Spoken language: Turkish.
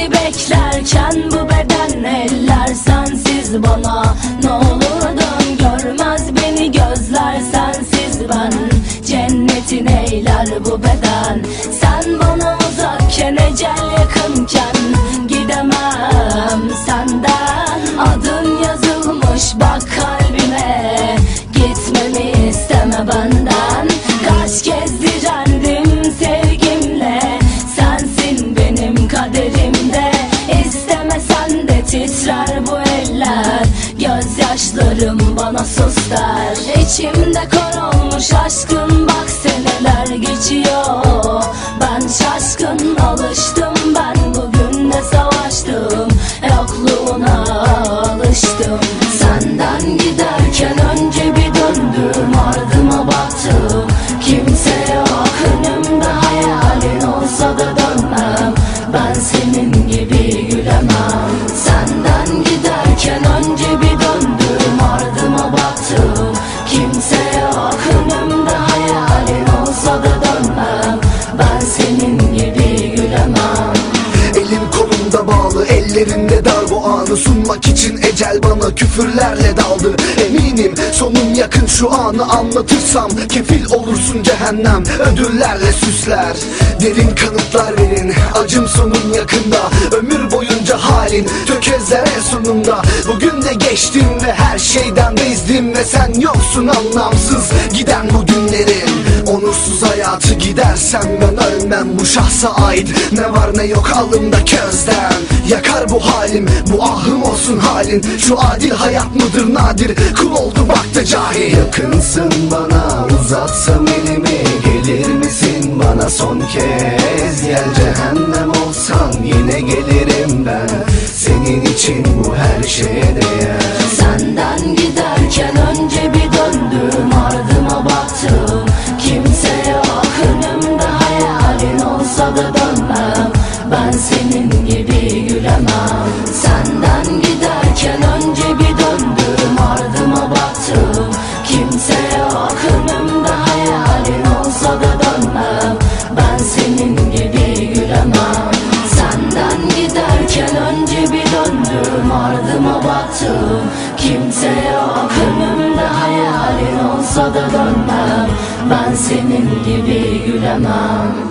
Seni beklerken bu beden eller sensiz bana ne olurdun? Görmez beni gözler sensiz ben, cennetin eyler bu beden. Sen bana uzakken ecel yakınken gidemem senden. Adın yazılmış bak kalbime, gitmemi isteme benden. Kaç kez direndim sevgimle, sensin benim kaderimde. İstemesen de titrer bu eller, gözyaşlarım bana sus der. İçimde kor olmuş aşkın bak seneler geçiyor. Ben şaşkın alıştım, ben bugün de savaştım, yokluğuna alıştım. Senden giderken önce bir döndüm, ardıma baktım, kimse yok önümde. Hayalin olsa da dönmem, ben senin gibi gülemem. Senden giderken önce bir döndüm, ardıma baktım, kimse yok önümde. Hayalin olsa da dönmem, ben senin gibi gülemem. Elim kolumda bağlı, ellerinde dar, bu anı sunmak için ecel bana küfürlerle daldı. Eminim sonum yakın, şu anı anlatırsam kefil olursun cehennem ödüllerle süsler. Derin kanıtlar verin, acım sonum yakında, ömür boyunca halin tökezler en sonunda. Bugün de geçtim ve her şeyden bezdim ve sen yoksun, anlamsız giden bu günlerin. Onursuz hayatı gidersem ben ölmem, bu şahsa ait ne var ne yok alımda közden. Yakar bu halim, bu ahım olsun halin, şu adil hayat mıdır nadir, kul oldu bak da cahil. Yakınsın bana, uzatsam elimi, gelir misin bana son kez? Gel cehennem olsan yine gelirim ben, senin için bu her şeye değer. Senden giderken önce bir döndüm, ardıma baktım, kimse yok önümde. Hayalin olsa da dönmem, ben senin gibi gülemem. Senden giderken önce bir döndüm, ardıma baktım, kimse yok önümde. Hayalin olsa da dönmem, ben senin gibi gülemem. Senden giderken önce bir döndüm, ardıma baktım, kimse yok önümde. Hayalin olsa da dönmem, ben senin gibi gülemem.